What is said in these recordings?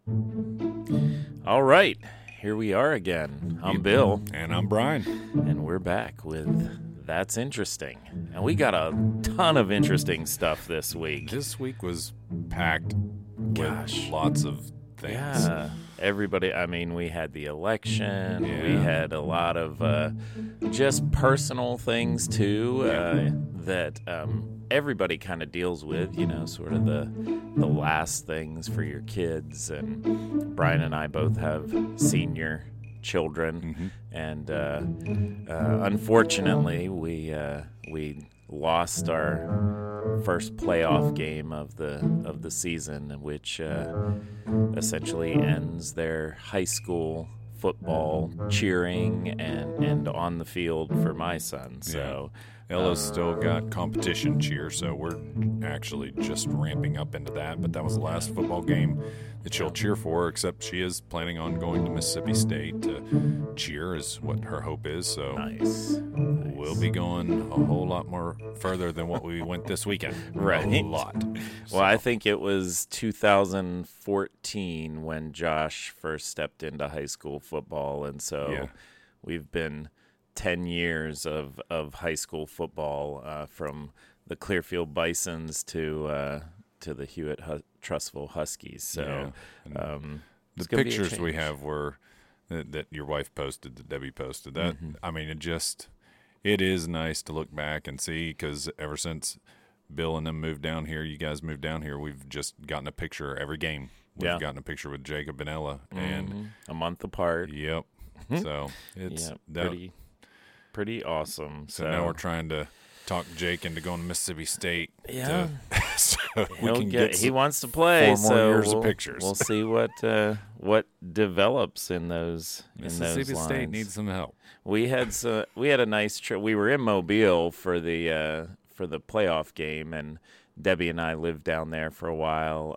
All right, here we are again. I'm Bill. And I'm Brian. And we're back with That's Interesting. And we got a ton of interesting stuff this week. This week was packed with lots of things. Yeah, everybody, we had the election. Yeah. We had a lot of just personal things, too, that everybody kind of deals with, sort of the last things for your kids. And Brian and I both have senior children, and unfortunately, we lost our first playoff game of the season, which essentially ends their high school football cheering and on the field for my son. So Ella's still got competition cheer, so we're actually just ramping up into that. But that was the last football game that she'll cheer for, except she is planning on going to Mississippi State to cheer is what her hope is. So nice. We'll be going a whole lot more further than what we went this weekend. Right. A lot. Well, I think it was 2014 when Josh first stepped into high school football, and so we've been 10 years of high school football, from the Clearfield Bisons to the Hewitt Trussville Huskies. So the pictures we have were that your wife posted, that Debbie posted. That it is nice to look back and see, because ever since Bill and them moved down here, you guys moved down here, we've just gotten a picture every game. We've gotten a picture with Jacob and Ella, and a month apart. Yep. So it's pretty awesome. So now we're trying to talk Jake into going to Mississippi State. Yeah. So we can get he wants to play. 4 more years of pictures. We'll see what develops in those. Mississippi State needs some help. We had a nice trip. We were in Mobile for the playoff game, and Debbie and I lived down there for a while.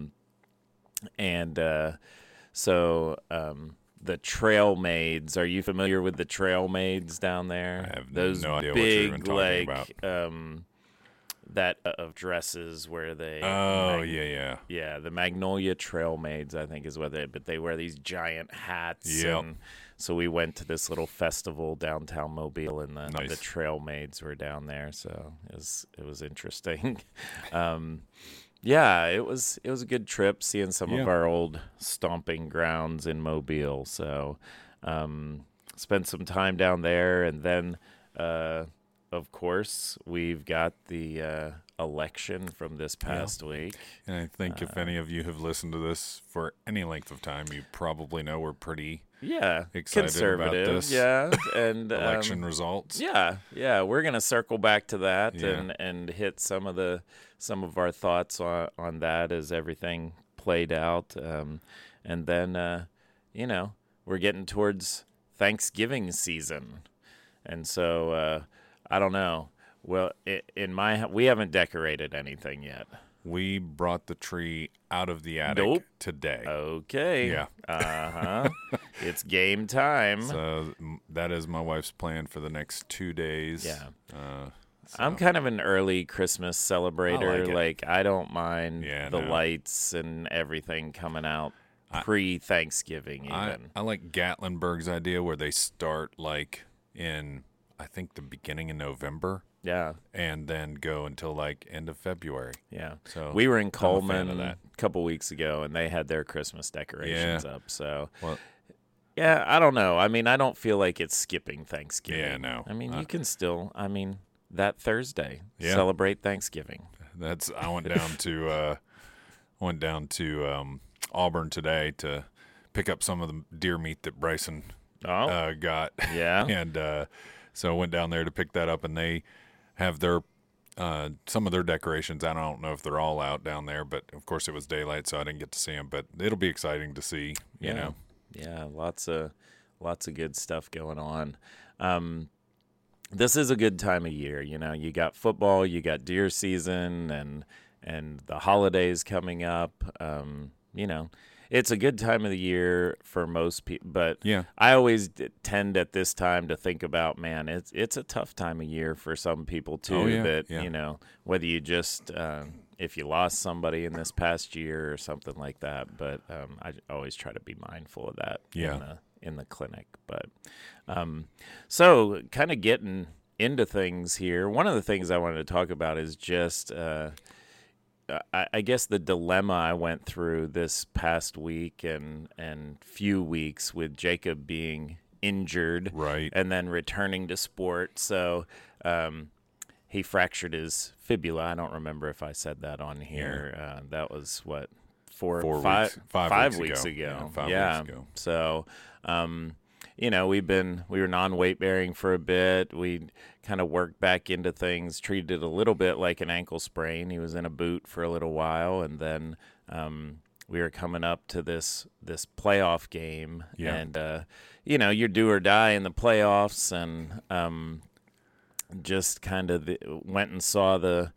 The Trail Maids. Are you familiar with the Trail Maids down there? I have those no idea big, what you're even talking about. That of dresses where they. Yeah, the Magnolia Trail Maids, I think, is what but they wear these giant hats. Yep. And so we went to this little festival downtown Mobile, and the Trail Maids were down there. So it was interesting. Yeah, it was a good trip, seeing some of our old stomping grounds in Mobile. So spent some time down there, and then, of course, we've got the election from this past week. And I think if any of you have listened to this for any length of time, you probably know we're pretty excited conservative about this. And election results. Yeah, we're gonna circle back to that and hit some of our thoughts on that as everything played out, and then we're getting towards Thanksgiving season, and so I don't know. Well, we haven't decorated anything yet. We brought the tree out of the attic today. Okay. Yeah. It's game time. So that is my wife's plan for the next 2 days. Yeah. So. I'm kind of an early Christmas celebrator. I don't mind the lights and everything coming out pre-Thanksgiving even. I like Gatlinburg's idea where they start in, I think, the beginning of November. Yeah. And then go until end of February. Yeah. So we were in Coleman a couple weeks ago, and they had their Christmas decorations up. So, I don't know. I don't feel like it's skipping Thanksgiving. Yeah, no. You can still, that Thursday, celebrate Thanksgiving. I went down to Auburn today to pick up some of the deer meat that Bryson got. Yeah. And so I went down there to pick that up, and they have their some of their decorations. I don't know if they're all out down there, but of course it was daylight, so I didn't get to see them. But it'll be exciting to see. You know. Yeah, lots of good stuff going on. This is a good time of year. You got football, you got deer season, and the holidays coming up. It's a good time of the year for most people, but I always tend at this time to think about, man, it's a tough time of year for some people too. Whether you just if you lost somebody in this past year or something like that. But I always try to be mindful of that in the clinic. But so kind of getting into things here, one of the things I wanted to talk about is just I guess the dilemma I went through this past week and few weeks with Jacob being injured, right, and then returning to sport. So he fractured his fibula. I don't remember if I said that on here. Yeah. That was what, 5 weeks ago. Yeah, 5 weeks ago. So we were non-weight bearing for a bit. We kind of worked back into things, treated it a little bit like an ankle sprain. He was in a boot for a little while, and then we were coming up to this playoff game. Yeah. And you're do or die in the playoffs, and just kind of went and saw the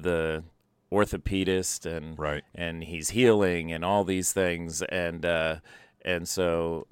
orthopedist, and right, and he's healing and all these things, and so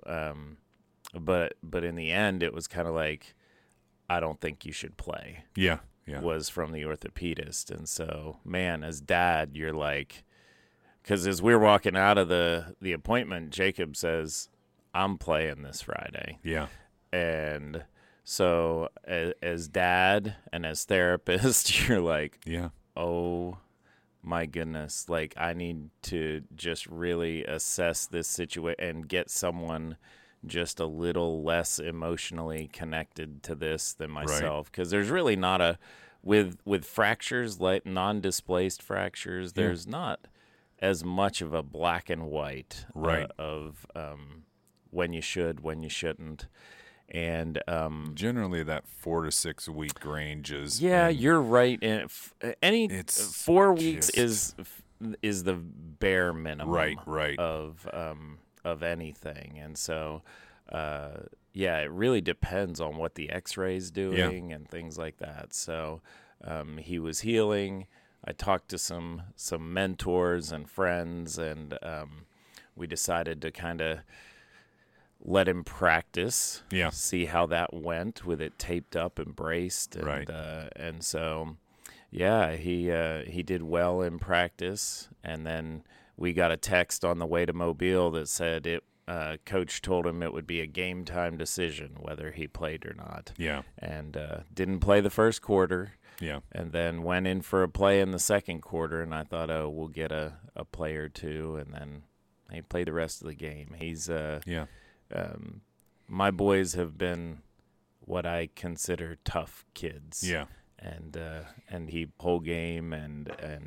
but in the end it was kind of like, I don't think you should play. Yeah. Was from the orthopedist. And so, man, as dad, you're like, because as we're walking out of the appointment, Jacob says, I'm playing this Friday. Yeah. And so as dad and as therapist, you're like, yeah, oh my goodness, like I need to just really assess this situation and get someone just a little less emotionally connected to this than myself, because there's really not with fractures, like non-displaced fractures, there's not as much of a black and white of when you should, when you shouldn't. And generally that 4 to 6 week range is you're right. And 4 weeks is the bare minimum of anything. And so it really depends on what the x-ray's doing and things like that. So he was healing. I talked to some mentors and friends, and we decided to kind of let him practice, see how that went with it taped up and braced. And, and so, he did well in practice. And then we got a text on the way to Mobile that said coach told him it would be a game time decision whether he played or not. Yeah. And didn't play the first quarter. Yeah. And then went in for a play in the second quarter, and I thought, we'll get a play or two, and then he played the rest of the game. He's my boys have been what I consider tough kids. Yeah. And he whole game and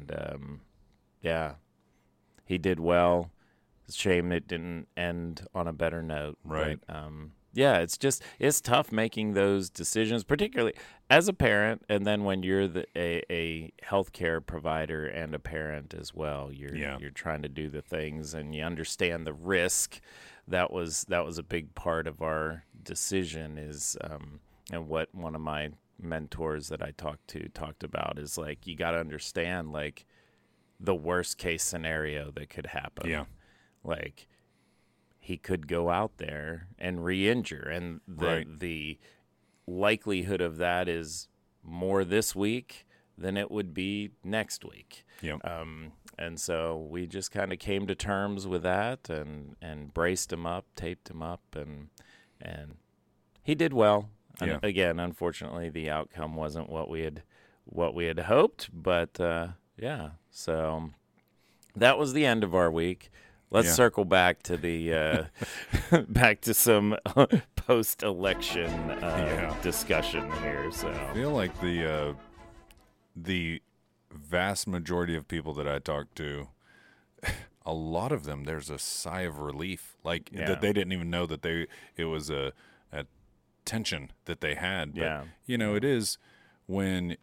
he did well. It's a shame it didn't end on a better note. Right. But, it's tough making those decisions, particularly as a parent, and then when you're a healthcare provider and a parent as well. You're trying to do the things, and you understand the risk. That was a big part of our decision is, and what one of my mentors that I talked about is, like, you got to understand, like, the worst case scenario that could happen. Yeah. Like, he could go out there and re-injure, and the likelihood of that is more this week than it would be next week. Yeah. And so we just kind of came to terms with that and braced him up, taped him up, and he did well. Yeah. And again, unfortunately, the outcome wasn't what we had hoped, but so that was the end of our week. Let's circle back to the back to some post-election discussion here. So I feel like the vast majority of people that I talk to, a lot of them, there's a sigh of relief, like that they didn't even know that it was a tension that they had. But, it is when,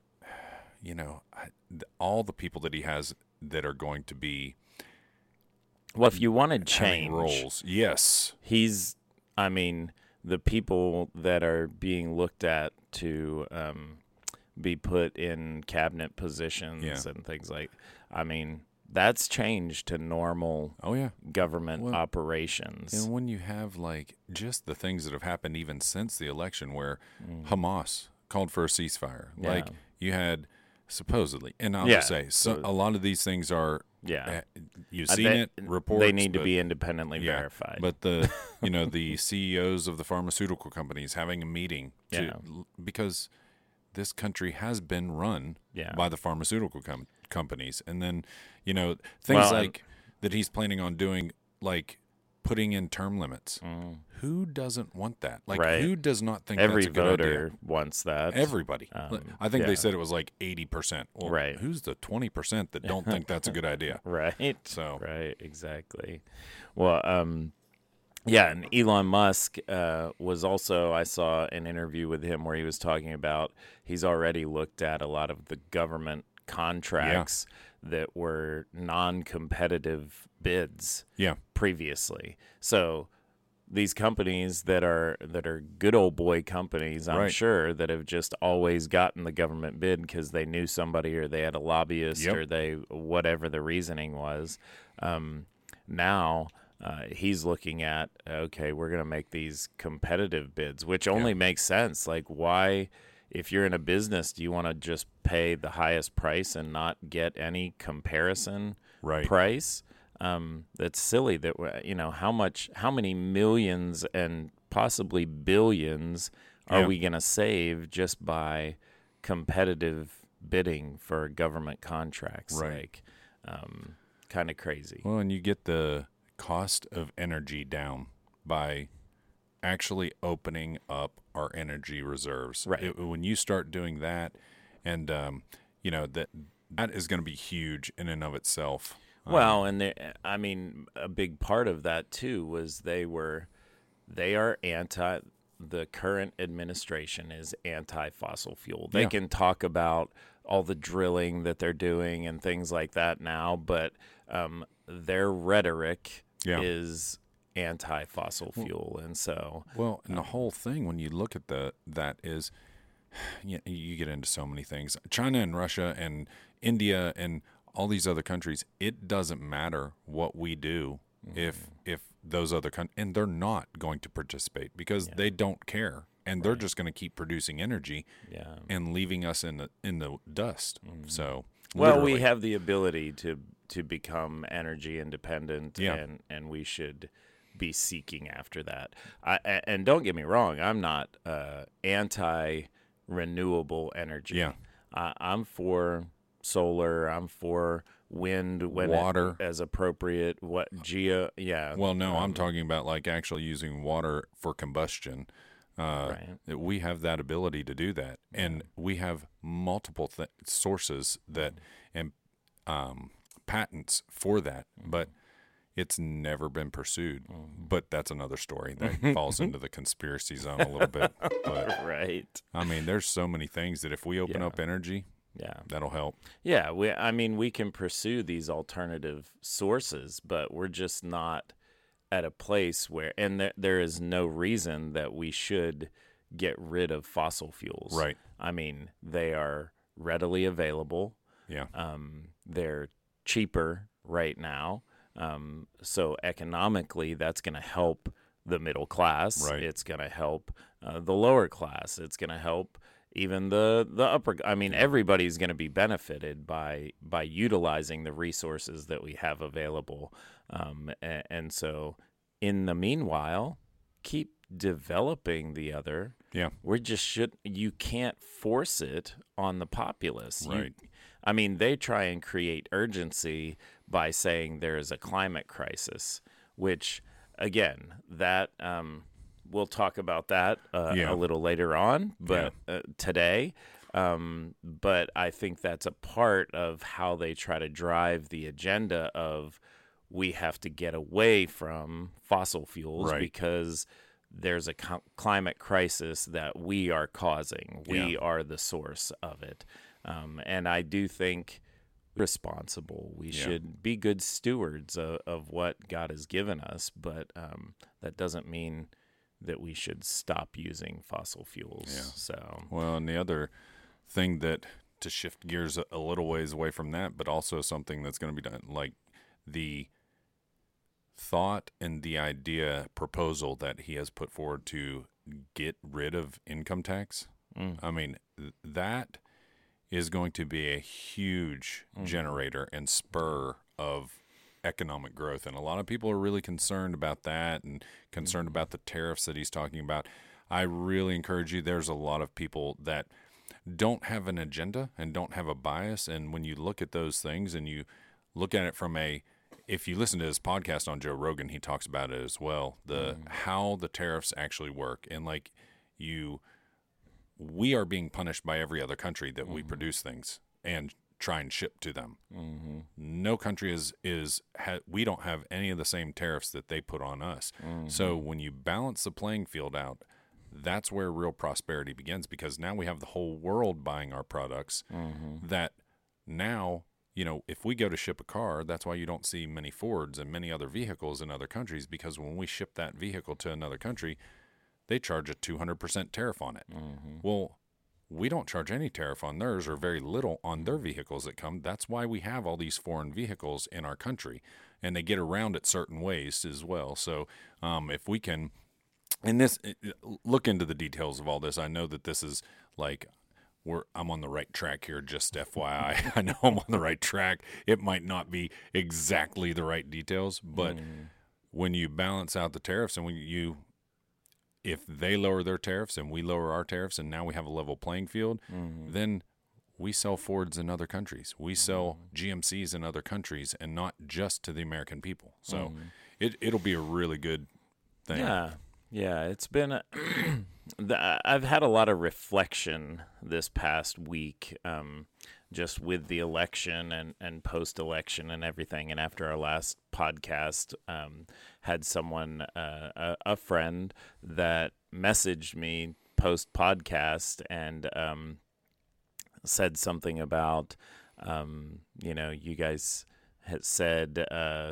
all the people that he has that are going to be. Well, if you wanted change, roles, yes, the people that are being looked at to be put in cabinet positions and things like, that's changed to normal government operations. And when you have, like, just the things that have happened even since the election where Hamas called for a ceasefire, like you had supposedly. And I'll just say, a lot of these things are. You've seen it. Reports. They need to be independently verified. But the the CEOs of the pharmaceutical companies having a meeting because this country has been run by the pharmaceutical companies, and then things like that he's planning on doing, like putting in term limits. Who doesn't want that? Like, who does not think every that's a good voter idea? wants that? Everybody. I think they said it was like 80%. Well, who's the 20% that don't think that's a good idea? Right. So exactly. Well, and Elon Musk was also, I saw an interview with him where he was talking about he's already looked at a lot of the government contracts that were non-competitive bids previously. So these companies that are good old boy companies, I'm sure, that have just always gotten the government bid because they knew somebody or they had a lobbyist or they whatever the reasoning was. Now he's looking at, okay, we're going to make these competitive bids, which only makes sense. Like, why, if you're in a business, do you want to just pay the highest price and not get any comparison price? That's silly. That how many millions and possibly billions are we going to save just by competitive bidding for government contracts? Like, kind of crazy. Well, and you get the cost of energy down by actually opening up our energy reserves. When you start doing that, and that is going to be huge in and of itself. Well, and a big part of that too was they are anti. The current administration is anti-fossil fuel. They can talk about all the drilling that they're doing and things like that now, but their rhetoric is anti-fossil fuel, and so and the whole thing, when you look at that is, you get into so many things. China and Russia and India and all these other countries, it doesn't matter what we do if those other countries, and they're not going to participate because they don't care, and they're just going to keep producing energy and leaving us in the dust. So we have the ability to become energy independent, and we should be seeking after that. And don't get me wrong, I'm not anti-renewable energy. I'm for solar. I'm for wind when water as appropriate. Well, no, I'm talking about like actually using water for combustion. We have that ability to do that, and we have multiple sources that and patents for that, but it's never been pursued. But that's another story that falls into the conspiracy zone a little bit. But, I mean, there's so many things that if we open up energy, that'll help. We can pursue these alternative sources, but we're just not at a place where, and there is no reason that we should get rid of fossil fuels. I mean, they are readily available. They're cheaper right now. So economically, that's going to help the middle class. It's going to help the lower class. It's going to help even the upper. I mean, everybody's going to be benefited by utilizing the resources that we have available. And so in the meanwhile, keep developing the other. We just you can't force it on the populace. They try and create urgency by saying there is a climate crisis, which, again, that we'll talk about that a little later on, but today. But I think that's a part of how they try to drive the agenda of we have to get away from fossil fuels because there's a climate crisis that we are causing. We are the source of it. And I do think responsible. We should be good stewards of what God has given us, but that doesn't mean that we should stop using fossil fuels. So and the other thing that, to shift gears a little ways away from that, but also something that's going to be done, like the thought and the proposal that he has put forward to get rid of income tax. I mean, that is going to be a huge generator and spur of economic growth. And a lot of people are really concerned about that and concerned about the tariffs that he's talking about. I really encourage you. There's a lot of people that don't have an agenda and don't have a bias. And when you look at those things and you look at it from if you listen to his podcast on Joe Rogan, he talks about it as well, how the tariffs actually work. And we are being punished by every other country that we produce things and try and ship to them. No country we don't have any of the same tariffs that they put on us. So when you balance the playing field out, that's where real prosperity begins, because now we have the whole world buying our products that now, if we go to ship a car, that's why you don't see many Fords and many other vehicles in other countries, because when we ship that vehicle to another country, they charge a 200% tariff on it. Well, we don't charge any tariff on theirs, or very little on their vehicles that come. That's why we have all these foreign vehicles in our country, and they get around it certain ways as well. So if we can, look into the details of all this. I know that this is I'm on the right track here, just FYI. I know I'm on the right track. It might not be exactly the right details, but when you balance out the tariffs, and if they lower their tariffs and we lower our tariffs, and now we have a level playing field, then we sell Fords in other countries. We sell GMCs in other countries, and not just to the American people. So it'll be a really good thing. Yeah, it's been I've had a lot of reflection this past week, just with the election and post-election and everything. And after our last podcast, had someone, a friend that messaged me post-podcast and said something about, you guys had said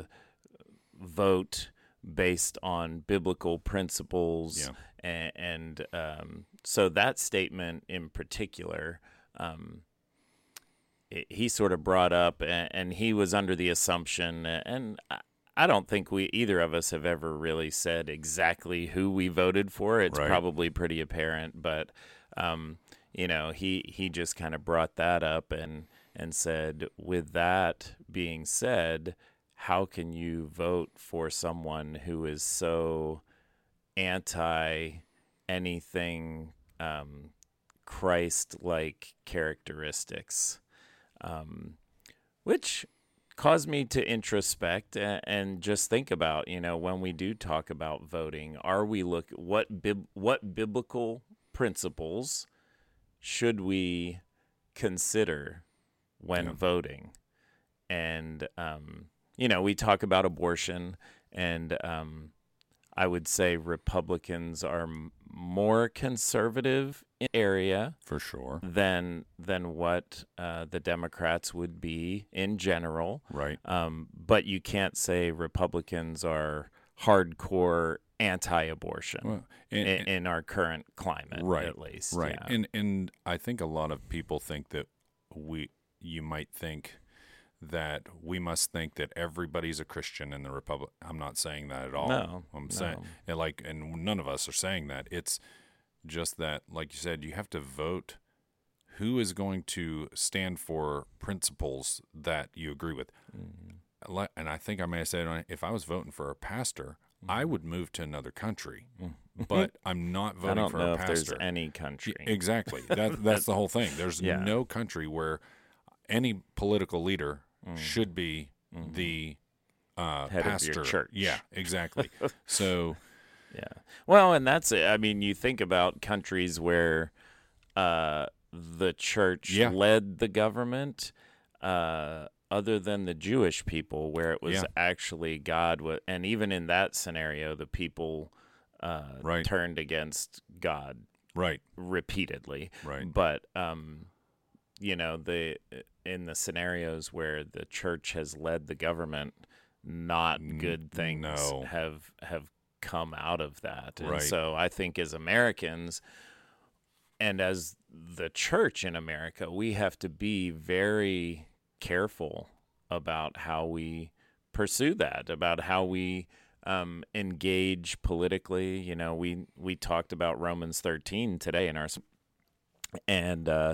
vote based on biblical principles. And so that statement in particular, he sort of brought up, and he was under the assumption, and I don't think either of us have ever really said exactly who we voted for. It's probably pretty apparent, but he just kind of brought that up and said, with that being said, how can you vote for someone who is so anti anything Christ-like characteristics, which caused me to introspect and just think about, when we do talk about voting, are we what biblical principles should we consider when voting? And we talk about abortion, and I would say Republicans are more conservative in the area, for sure, than what the Democrats would be in general. Right. But you can't say Republicans are hardcore anti-abortion in our current climate, at least. Right. Yeah. And I think a lot of people think that you might think that we must think that everybody's a Christian in the Republic. I'm not saying that at all. No, I'm saying, and none of us are saying that. It's just that, like you said, you have to vote who is going to stand for principles that you agree with. And I think I may have said, if I was voting for a pastor, I would move to another country, but I'm not voting for a pastor. I don't know if there's any country. Exactly. That's the whole thing. There's no country where any political leader should be the head pastor of your church. Yeah, exactly. So, yeah. Well, and that's it. I mean, you think about countries where the church led the government, other than the Jewish people, where it was actually God. And even in that scenario, the people turned against God repeatedly. Right. But in the scenarios where the church has led the government, not good things have come out of that. And so I think as Americans and as the church in America, we have to be very careful about how we pursue that, about how we engage politically. We talked about Romans 13 today in our, and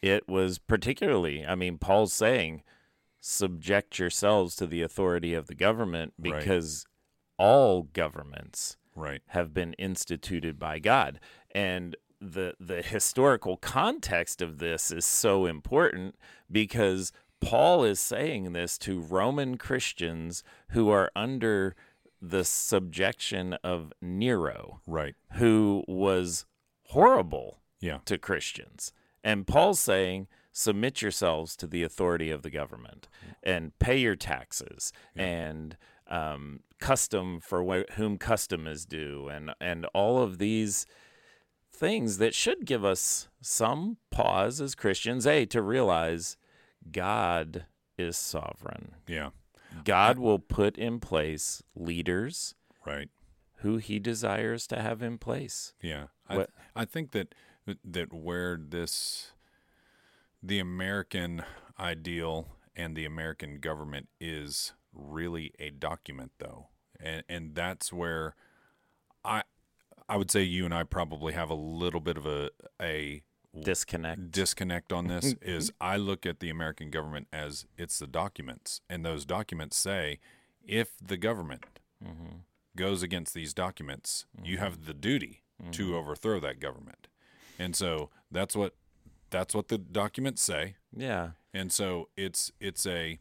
it was particularly, I mean, Paul's saying, subject yourselves to the authority of the government, because all governments have been instituted by God. And the historical context of this is so important, because Paul is saying this to Roman Christians who are under the subjection of Nero, who was horrible to Christians. And Paul's saying, submit yourselves to the authority of the government and pay your taxes and custom for whom custom is due, and all of these things that should give us some pause as Christians, to realize God is sovereign. Yeah. God will put in place leaders who he desires to have in place. Yeah. I think that where the American ideal and the American government is really a document, though. And that's where I would say you and I probably have a little bit of a disconnect on this. Is I look at the American government as it's the documents, and those documents say if the government goes against these documents, you have the duty to overthrow that government. And so that's what the documents say. Yeah. And so it's a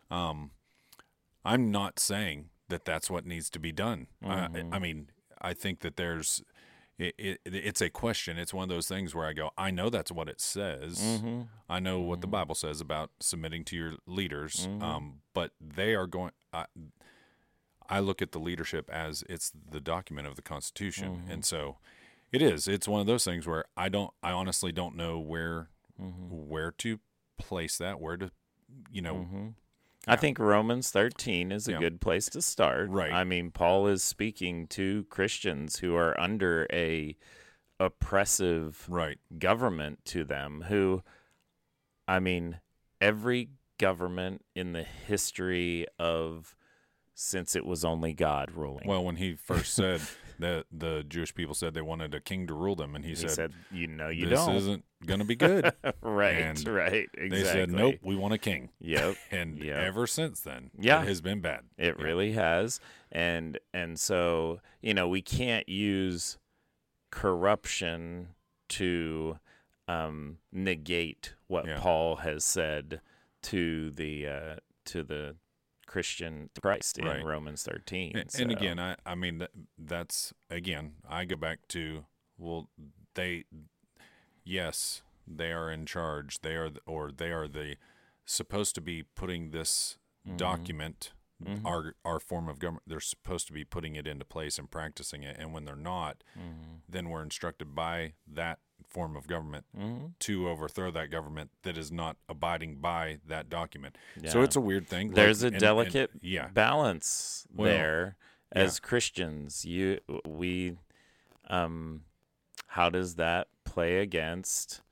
I'm not saying that that's what needs to be done. I mean, I think that it's a question. It's one of those things where I go, I know that's what it says. I know what the Bible says about submitting to your leaders. But they are going. I look at the leadership as it's the document of the Constitution, and so it is. It's one of those things where I honestly don't know where to place that. Where to, I think Romans 13 is a good place to start. Right. I mean, Paul is speaking to Christians who are under a oppressive government to them, who, I mean, every government in the history of since it was only God ruling. Well, when he first said that the Jewish people said they wanted a king to rule them, and he said, you this don't. This isn't going to be good. Right, exactly. They said, nope, we want a king. Yep. And ever since then, it has been bad. It really has. And so, we can't use corruption to negate what Paul has said to the Christian Christ in Romans 13. And again, I mean, that's, again, I go back to, well, they are in charge. They are the supposed to be putting this document, our form of government, they're supposed to be putting it into place and practicing it. And when they're not, then we're instructed by that form of government to overthrow that government that is not abiding by that document. Yeah. So it's a weird thing. There's a delicate balance there as Christians. How does that play against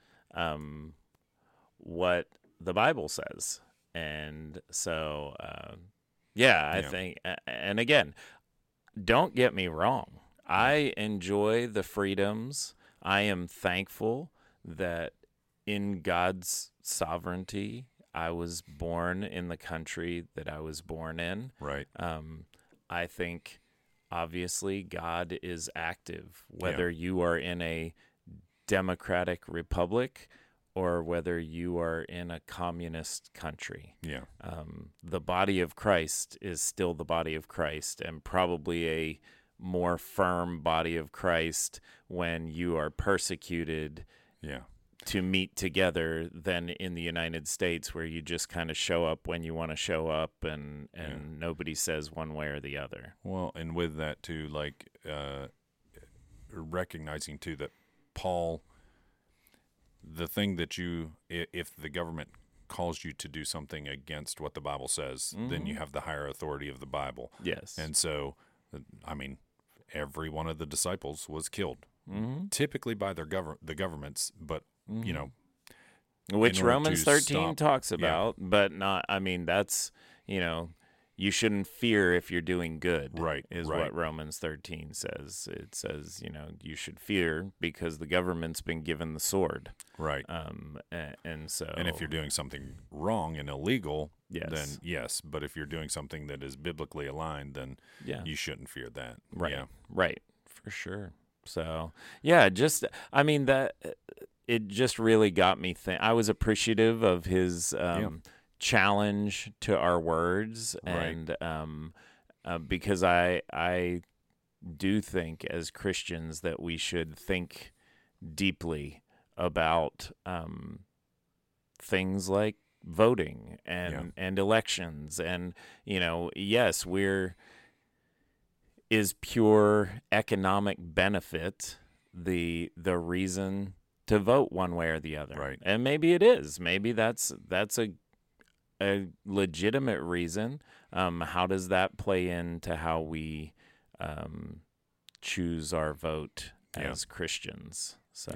what the Bible says? And so, I think, and again, don't get me wrong. I enjoy the freedoms. I am thankful that in God's sovereignty, I was born in the country that I was born in. Right. I think, obviously, God is active, whether you are in a democratic republic or whether you are in a communist country. Yeah. The body of Christ is still the body of Christ, and probably a more firm body of Christ when you are persecuted to meet together than in the United States, where you just kind of show up when you want to show up and nobody says one way or the other. Well, and with that too, like recognizing too that Paul, the thing that if the government calls you to do something against what the Bible says, then you have the higher authority of the Bible. Yes. And so, I mean, every one of the disciples was killed, typically by the governments, but which Romans 13 talks about, but not. I mean, that's you shouldn't fear if you're doing good. Right. Is what Romans 13 says. It says, you should fear because the government's been given the sword. Right. And so. And if you're doing something wrong and illegal, yes. then yes. But if you're doing something that is biblically aligned, then you shouldn't fear that. Right. Yeah. Right. For sure. So, that it just really got me I was appreciative of his challenge to our words, and because I do think as Christians that we should think deeply about things like voting and elections, and yes, is pure economic benefit the reason to vote one way or the other, right? And maybe it is. Maybe that's a legitimate reason. How does that play into how we choose our vote as Christians? So,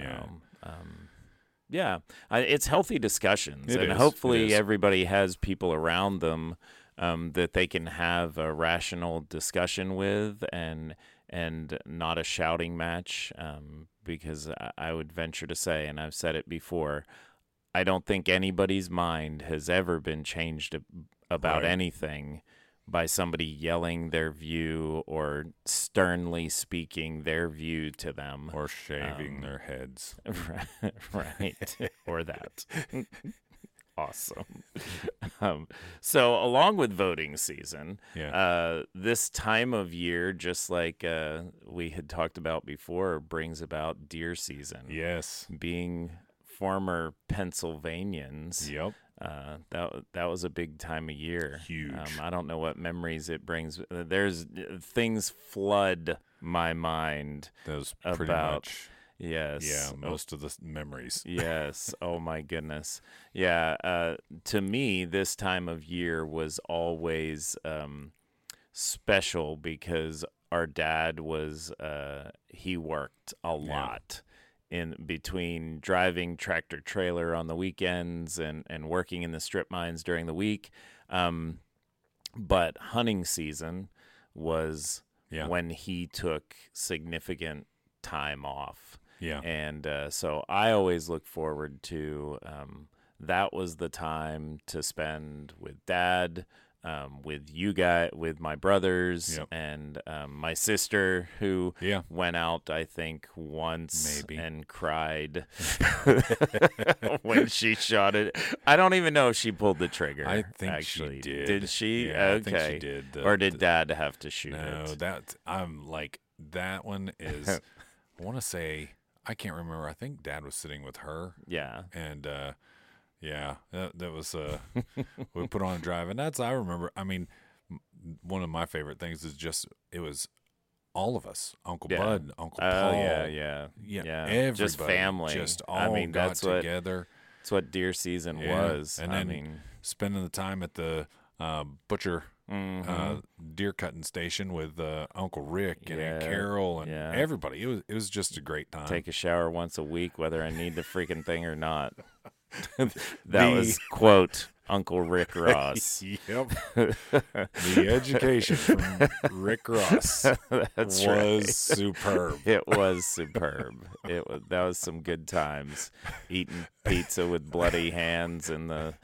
it's healthy discussions, and hopefully everybody has people around them that they can have a rational discussion with, and not a shouting match. Because I would venture to say, and I've said it before, I don't think anybody's mind has ever been changed about anything by somebody yelling their view or sternly speaking their view to them. Or shaving their heads. Right. Or that. Awesome. So along with voting season, this time of year, just like we had talked about before, brings about deer season. Yes. Being former Pennsylvanians, that was a big time of year. Huge. I don't know what memories it brings. There's things flood my mind. Those pretty much. Yes. Yeah, most of the memories. Yes. Oh, my goodness. Yeah. To me, this time of year was always special because our dad he worked a lot in between driving tractor trailer on the weekends and working in the strip mines during the week. But hunting season was when he took significant time off. Yeah. And so I always look forward to that was the time to spend with Dad, with you guys, with my brothers, and my sister, who went out, I think, once and cried when she shot it. I don't even know if she pulled the trigger. I think she did. Did she? Yeah, okay. I think she did. Or did Dad have to shoot it? No, I'm like, that one is, I want to say, I can't remember. I think Dad was sitting with her. Yeah. And, that was, we put on a drive. And I remember, I mean, one of my favorite things is just, it was all of us. Uncle Bud, Uncle Paul. Yeah. Everybody. Just family. Just all got together. That's what deer season was. And then spending the time at the butcher deer cutting station with Uncle Rick and Aunt Carol and everybody. It was just a great time. Take a shower once a week, whether I need the freaking thing or not. That was, quote, Uncle Rick Ross. Yep. The education from Rick Ross was superb. It was superb. That was some good times. Eating pizza with bloody hands in the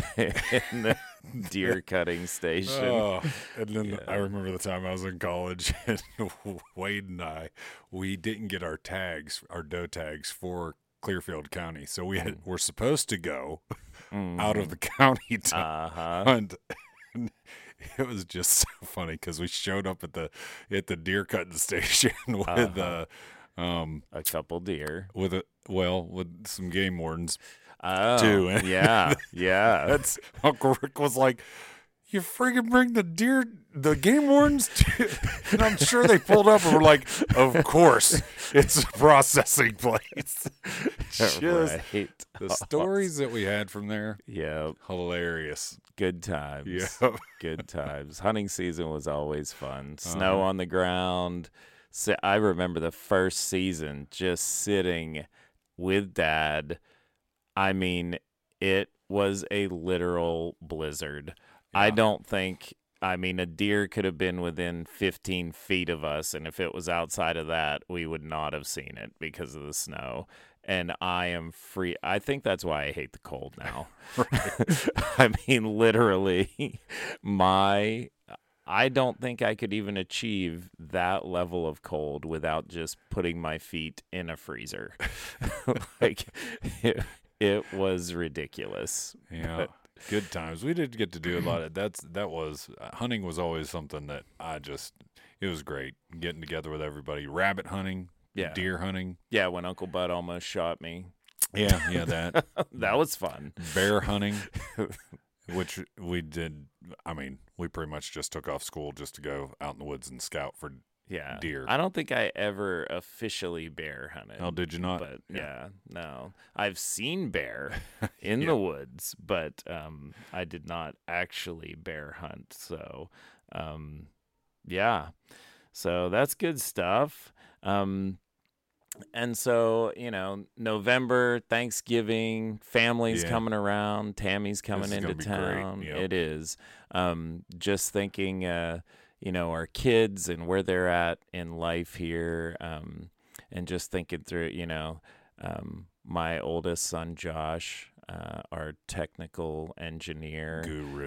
deer cutting station. Oh, and then I remember the time I was in college, and Wade and we didn't get our doe tags for Clearfield County, so we're supposed to go out of the county to hunt. And it was just so funny because we showed up at the deer cutting station with a couple deer with some game wardens too. Yeah. That's Uncle Rick was like, "You freaking bring the game wardens too?" And I'm sure they pulled up and were like, "Of course, it's a processing place." Just the stories that we had from there. Yeah, hilarious. Good times. Yeah, good times. Hunting season was always fun. Snow on the ground. So I remember the first season just sitting with Dad. I mean, it was a literal blizzard. Yeah. I don't think I mean, a deer could have been within 15 feet of us, and if it was outside of that, we would not have seen it because of the snow. And I am free. I think that's why I hate the cold now. I mean, literally, I don't think I could even achieve that level of cold without just putting my feet in a freezer. Like, it was ridiculous. Yeah. But, good times. We did get to do a lot of hunting was always something that it was great getting together with everybody. Rabbit hunting, deer hunting. Yeah, when Uncle Bud almost shot me. Yeah, that. That was fun. Bear hunting, which we did. I mean, we pretty much just took off school just to go out in the woods and scout for deer. I don't think I ever officially bear hunted. Oh, did you not? But no. I've seen bear in the woods, but I did not actually bear hunt. So, so that's good stuff. And so, November, Thanksgiving, family's coming around, Tammy's coming into town. Yep. It is. Just thinking, our kids and where they're at in life here, and just thinking through, my oldest son, Josh, our technical engineer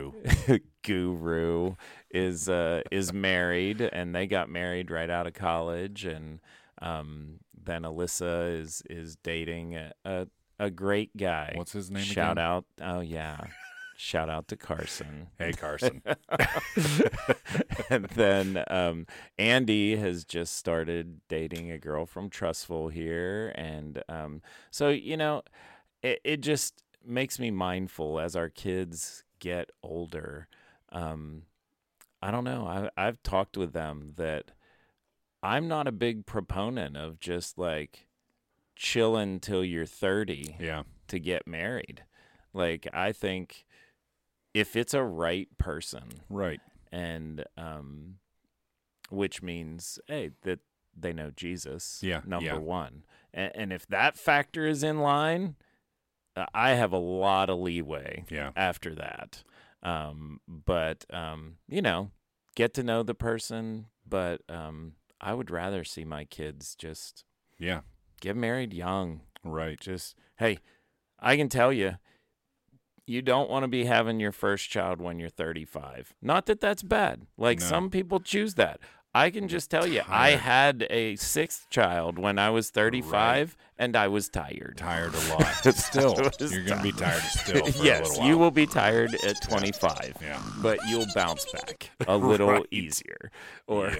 guru is married, and they got married right out of college, and then Alyssa is dating a great guy. What's his name? Shout out! Oh yeah, shout out to Carson. Hey Carson. And then Andy has just started dating a girl from Trustful here, and so it just makes me mindful as our kids get older. I don't know. I've talked with them that I'm not a big proponent of just like chilling till you're 30 to get married. Like, I think if it's a right person, right, and which means, hey, that they know Jesus, number one. And if that factor is in line, I have a lot of leeway after that. But get to know the person, but I would rather see my kids just get married young. Right. Just, hey, I can tell you, you don't want to be having your first child when you're 35. Not that that's bad. Like, some people choose that. I can just tell you, I had a sixth child when I was 35, and I was tired. Tired a lot. Still, you're going to be tired still for a little while. You will be tired at 25, but you'll bounce back a little easier. Or,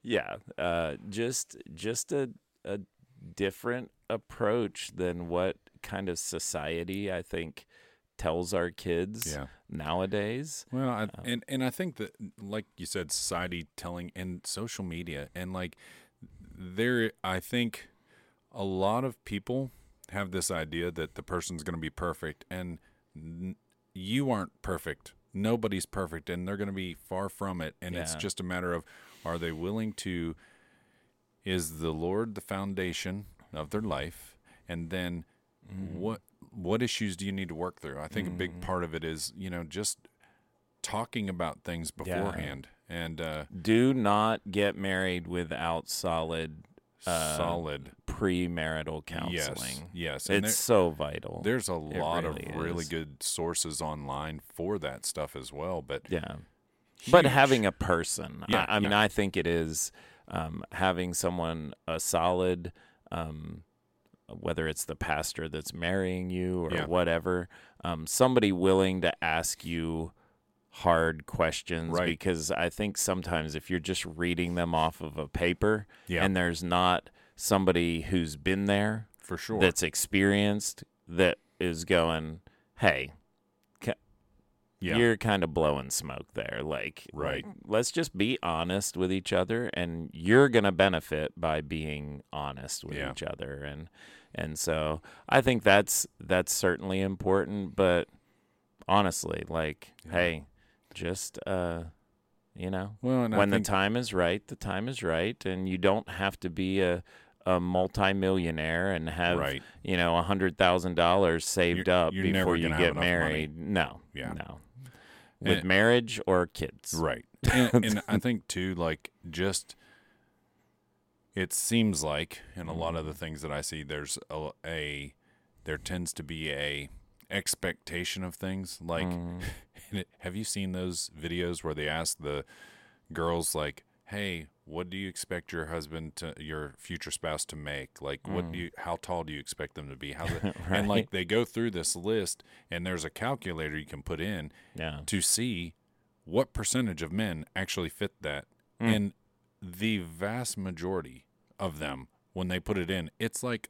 just a different approach than what kind of society I think tells our kids nowadays. Well, and I think that, like you said, society telling and social media, and like I think a lot of people have this idea that the person's going to be perfect, and you aren't perfect. Nobody's perfect, and they're going to be far from it. And it's just a matter of, are they willing to? Is the Lord the foundation of their life, and then what issues do you need to work through? I think a big part of it is, just talking about things beforehand. And do not get married without solid premarital counseling. Yes. And it's so vital. There's a lot of really good sources online for that stuff as well. But but having a person, I mean, I think it is having someone, a solid, whether it's the pastor that's marrying you or whatever, somebody willing to ask you hard questions, because I think sometimes if you're just reading them off of a paper and there's not somebody who's been there, for sure, that's experienced, that is going, hey, you're kind of blowing smoke there. Like, let's just be honest with each other, and you're going to benefit by being honest with each other. And so I think that's certainly important, but honestly, like, hey, just, when the time is right, the time is right, and you don't have to be a multimillionaire and have, $100,000 saved up before you get married. No. With marriage or kids. Right. And I think too, like, just it seems like in a lot of the things that I see, there's there tends to be a expectation of things. Like, have you seen those videos where they ask the girls, like, hey, what do you expect your future spouse to make? Like, how tall do you expect them to be? Right. And like, they go through this list, and there's a calculator you can put in to see what percentage of men actually fit that. And the vast majority of them, when they put it in, it's like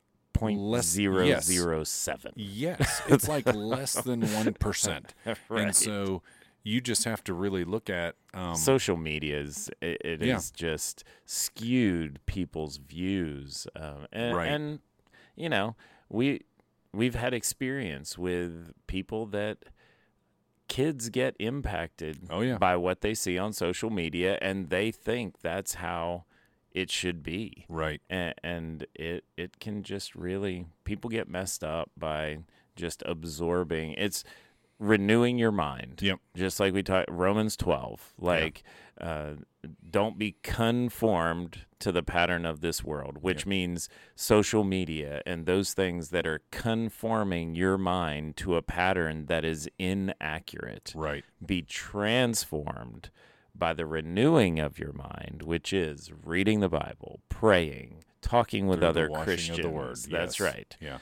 0.007. Yes, it's like less than 1%. Right. And so you just have to really look at social media is is just skewed people's views, and you know, we've had experience with people that kids get impacted by what they see on social media, and they think that's how it should be. Right. And it can just really, people get messed up by just absorbing. It's renewing your mind. Yep. Just like we talked, Romans 12, like, don't be conformed to the pattern of this world, which means social media and those things that are conforming your mind to a pattern that is inaccurate. Right. Be transformed by the renewing of your mind, which is reading the Bible, praying, talking with other Christians. Of the word. That's right. Yeah.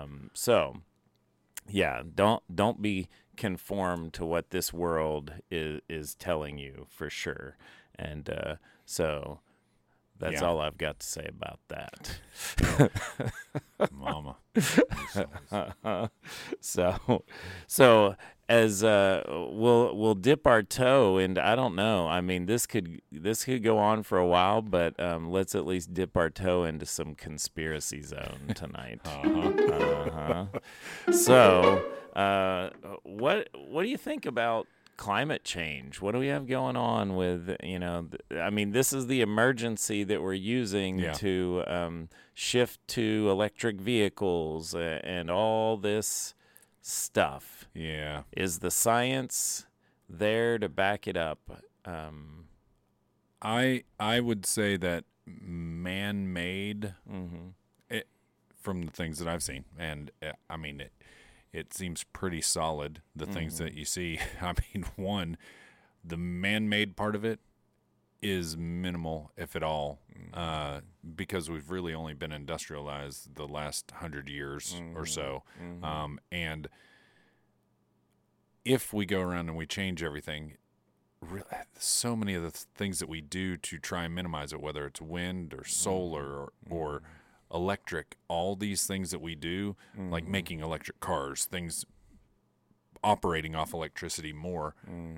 Don't be conformed to what this world is telling you, for sure. And so that's all I've got to say about that. Mama. So as we'll dip our toe, and I don't know. I mean, this could go on for a while, but let's at least dip our toe into some conspiracy zone tonight. So, what do you think about climate change? What do we have going on with, I mean, this is the emergency that we're using to shift to electric vehicles and all this stuff. Yeah. Is the science there to back it up? I would say that man-made, from the things that I've seen, and I mean, it seems pretty solid, the things that you see. I mean, one, the man-made part of it is minimal, if at all, because we've really only been industrialized the last 100 years or so. And if we go around and we change everything, so many of the things that we do to try and minimize it, whether it's wind or solar or electric, all these things that we do, like making electric cars, things operating off electricity more,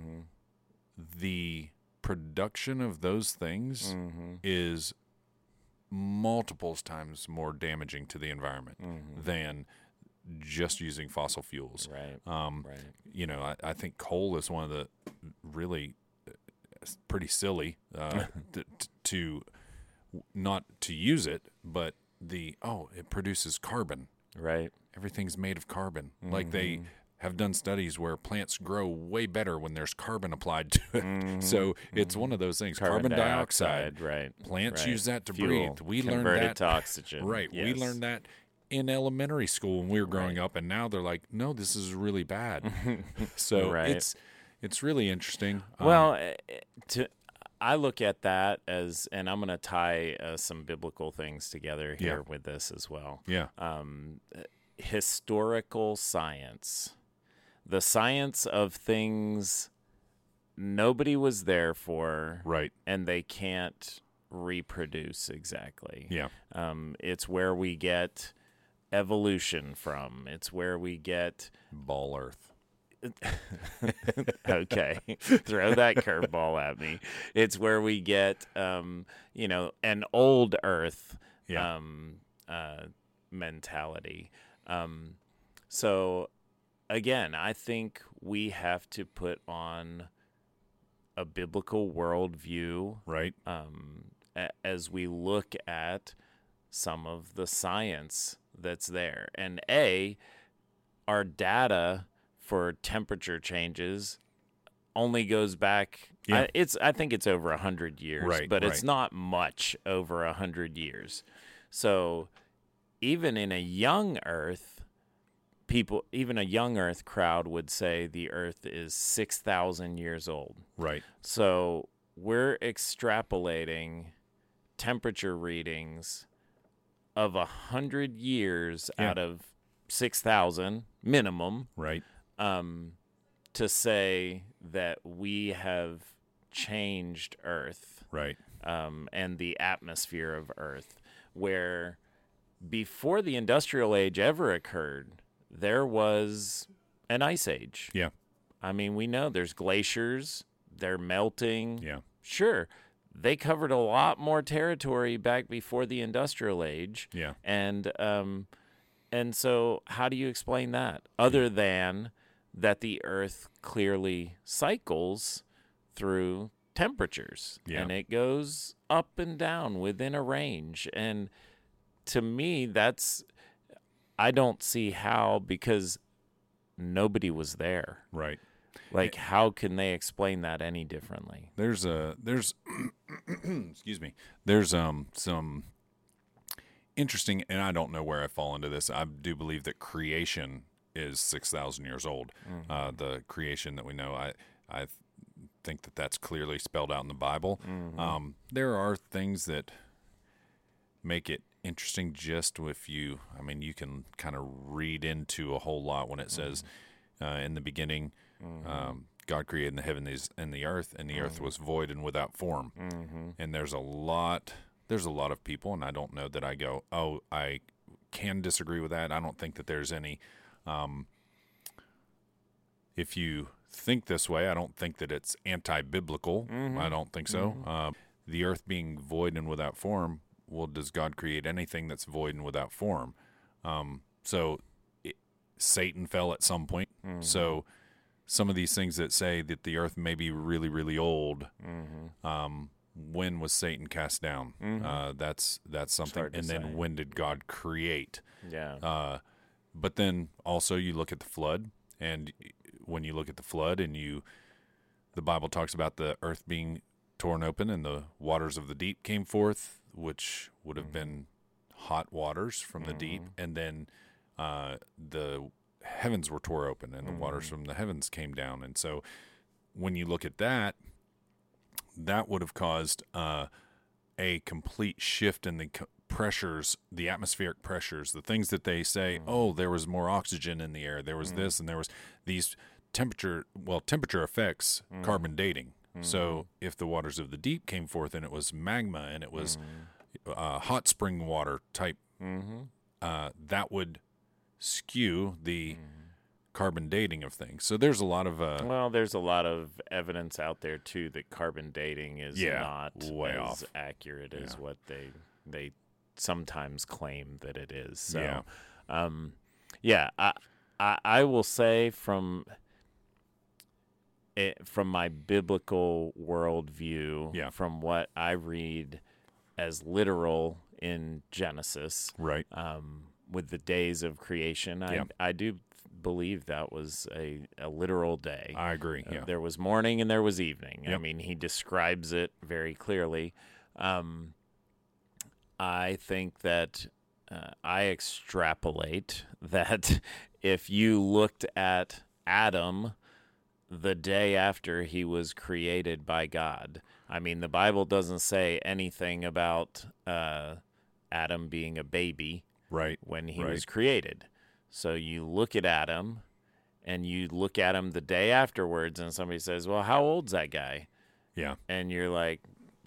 the production of those things is multiples times more damaging to the environment than just using fossil fuels. Right. I think coal is one of the really pretty silly to not to use it, but it produces carbon. Right. Everything's made of carbon. Like, they have done studies where plants grow way better when there's carbon applied to it. So it's one of those things. Carbon dioxide. Right. Plants use that to Fuel, breathe. We learned that to oxygen. Right. Yes. We learned that in elementary school when we were growing up, and now they're like, no, this is really bad. So it's really interesting. Well, I look at that as, and I'm going to tie some biblical things together here with this as well. Yeah. Historical science, the science of things nobody was there for, right, and they can't reproduce exactly. Yeah. It's where we get evolution from. It's where we get Ball Earth. Okay, throw that curveball at me. It's where we get, an old Earth mentality. So, again, I think we have to put on a biblical worldview, right? As we look at some of the science that's there, and our data for temperature changes only goes back. Yeah. I think it's over 100 years, Right, but it's right. not much over 100 years. So even in a young Earth, even a young Earth crowd would say the Earth is 6,000 years old. Right. So we're extrapolating temperature readings of 100 years out of 6,000 minimum. Right. To say that we have changed Earth, Right. And the atmosphere of Earth, where before the industrial age ever occurred, there was an ice age. Yeah. I mean, we know there's glaciers, they're melting. Yeah. Sure, they covered a lot more territory back before the industrial age. Yeah. And so how do you explain that other than that the Earth clearly cycles through temperatures, and it goes up and down within a range? And to me, I don't see how, because nobody was there. Right. Like, how can they explain that any differently? There's excuse me. There's some interesting, and I don't know where I fall into this. I do believe that creation is 6,000 years old. Mm-hmm. The creation that we know, I think that that's clearly spelled out in the Bible. Mm-hmm. There are things that make it interesting just if you can kind of read into a whole lot when it says in the beginning, God created the heavens and the earth was void and without form. And there's a lot of people, and I don't know that I go, oh, I can disagree with that. I don't think that there's any, if you think this way, I don't think that it's anti-biblical. I don't think so. The earth being void and without form, well, does God create anything that's void and without form? Satan fell at some point. So some of these things that say that the earth may be really, really old, when was Satan cast down? That's something. And then when did God create? Yeah. But then also you look at the flood, and when you look at the flood and the Bible talks about the earth being torn open and the waters of the deep came forth, which would have been hot waters from the deep. And then the heavens were tore open and the waters from the heavens came down. And so when you look at that, that would have caused a complete shift in the pressures, the atmospheric pressures, the things that they say, oh, there was more oxygen in the air, there was this, and there was these temperature effects, carbon dating. So if the waters of the deep came forth and it was magma and it was hot spring water type, that would skew the carbon dating of things. So there's a lot of there's a lot of evidence out there too that carbon dating is not way as off. accurate as what they sometimes claim that it is. So I will say from my biblical worldview, from what I read as literal in Genesis, right, with the days of creation, I do believe that was a literal day. I agree. There was morning and there was evening. I mean, he describes it very clearly. I think that I extrapolate that if you looked at Adam the day after he was created by God, I mean, the Bible doesn't say anything about Adam being a baby when he was created. So you look at Adam and you look at him the day afterwards and somebody says, well, how old's that guy? Yeah. And you're like,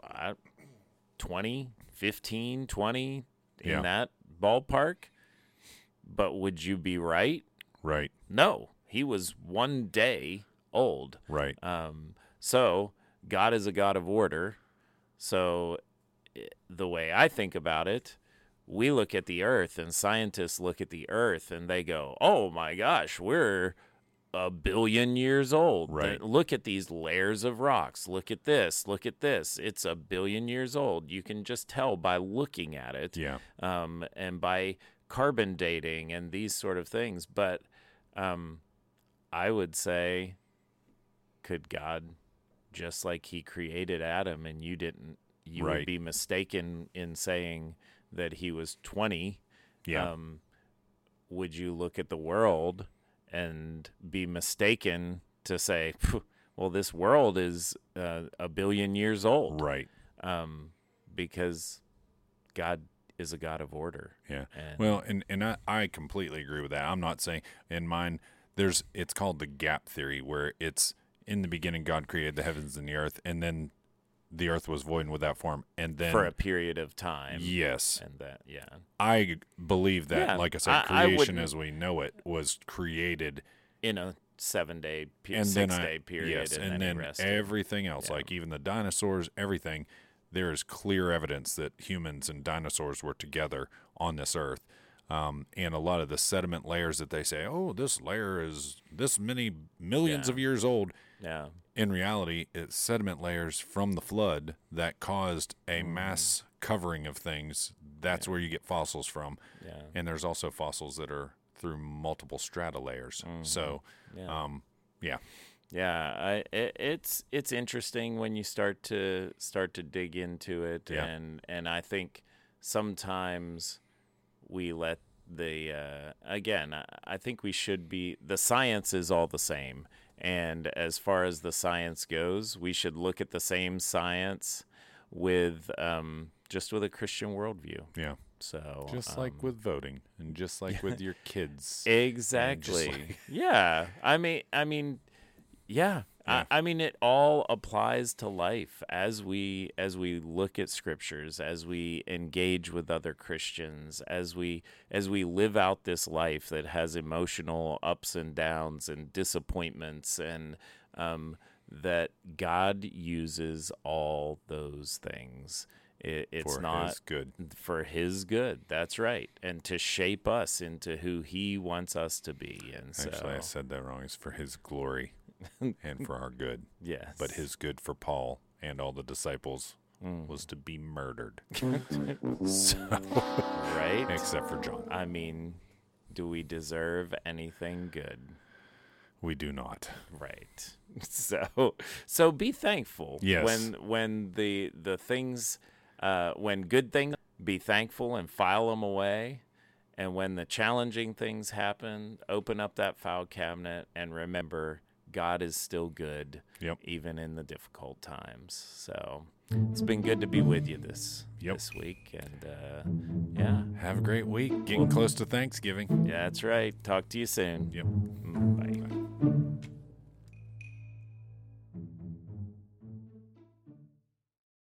20, 15, 20, in that ballpark. But would you be right? Right. No, he was one day old. Right. So God is a God of order. So the way I think about it, we look at the earth and scientists look at the earth and they go, oh my gosh, we're 1 billion years old. Right. Look at these layers of rocks. Look at this. Look at this. It's 1 billion years old. You can just tell by looking at it. Yeah. And by carbon dating and these sort of things. But I would say could God, just like he created Adam and you didn't, you Right. would be mistaken in saying that he was 20. Yeah. Would you look at the world and be mistaken to say, well, this world is a billion years old? Right. Because God is a God of order. Yeah. And I completely agree with that. I'm not saying in mine, it's called the gap theory, where it's in the beginning, God created the heavens and the earth, and then the earth was void and without form, and then for a period of time. Yes. And that, I believe that, like I said, creation as we know it was created in a 7-day, and 6-day period. Yes, and then everything else, like even the dinosaurs, everything, there is clear evidence that humans and dinosaurs were together on this earth. And a lot of the sediment layers that they say, oh, this layer is this many millions of years old. Yeah. In reality, it's sediment layers from the flood that caused a mass covering of things. That's where you get fossils from. Yeah. And there's also fossils that are through multiple strata layers. So, it's interesting when you start to dig into it, and I think sometimes we let I think we should be, the science is all the same, and as far as the science goes, we should look at the same science with just with a Christian worldview. Yeah. So just like with voting, and just like with your kids. Exactly. I mean, it all applies to life as we look at scriptures, as we engage with other Christians, as we live out this life that has emotional ups and downs and disappointments, and that God uses all those things. It's for not his good. For his good. That's right, and to shape us into who he wants us to be. And actually, I said that wrong. It's for his glory and for our good. Yes, but his good for Paul and all the disciples was to be murdered. Right, except for John. I mean, do we deserve anything good? We do not. Right. So be thankful. Yes. When the things, when good things, be thankful and file them away. And when the challenging things happen, open up that file cabinet and remember God is still good, even in the difficult times. So it's been good to be with you this week. And have a great week. Getting close to Thanksgiving. Yeah, that's right. Talk to you soon. Yep. Bye.